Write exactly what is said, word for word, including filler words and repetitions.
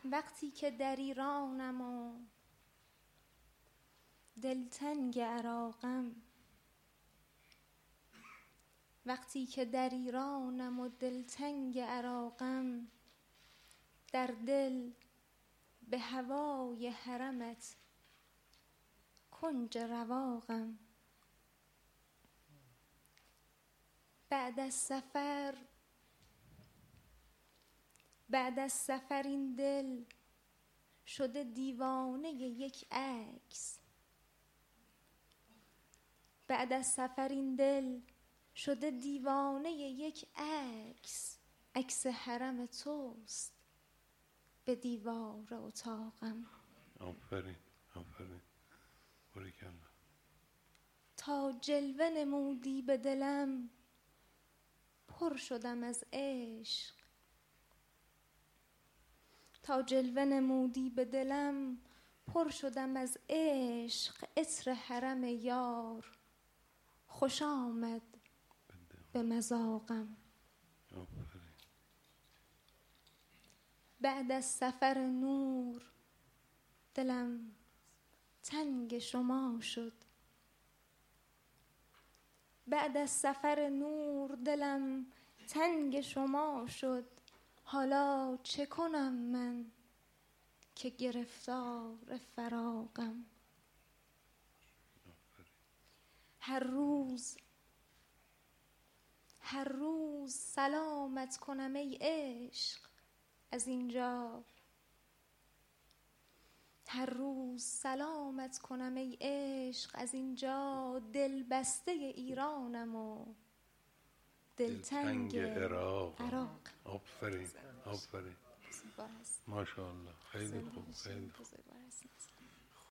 وقتی که در ایرانم و دلتنگ عراقم، وقتی که در ایرانم و دلتنگ عراقم، در دل به هوای حرمت کنج رواقم. بعد از سفر بعد از سفر این دل شده دیوانه یک عکس. بعد از سفر این دل شده دیوانه یک عکس. عکس حرم توست به دیوار اتاقم. آفرین آفرین باریکلا. تا جلوه نمودی به دلم پر شدم از عشق. تا جلوه نمودی به دلم پر شدم از عشق. عطر حرم یار خوش آمد به مذاقم. بعد از سفر نور دلم تنگ شما شد. بعد از سفر نور دلم تنگ شما شد. حالا چه کنم من که گرفتار فراقم. هر روز هر روز سلامت کنم ای عشق از اینجا. هر روز سلامت کنم ای عشق از اینجا. دل بسته ایرانم و دلتنگ عراق. آفرین آفرین ماشاءالله. خیلی خوب خیلی خوب.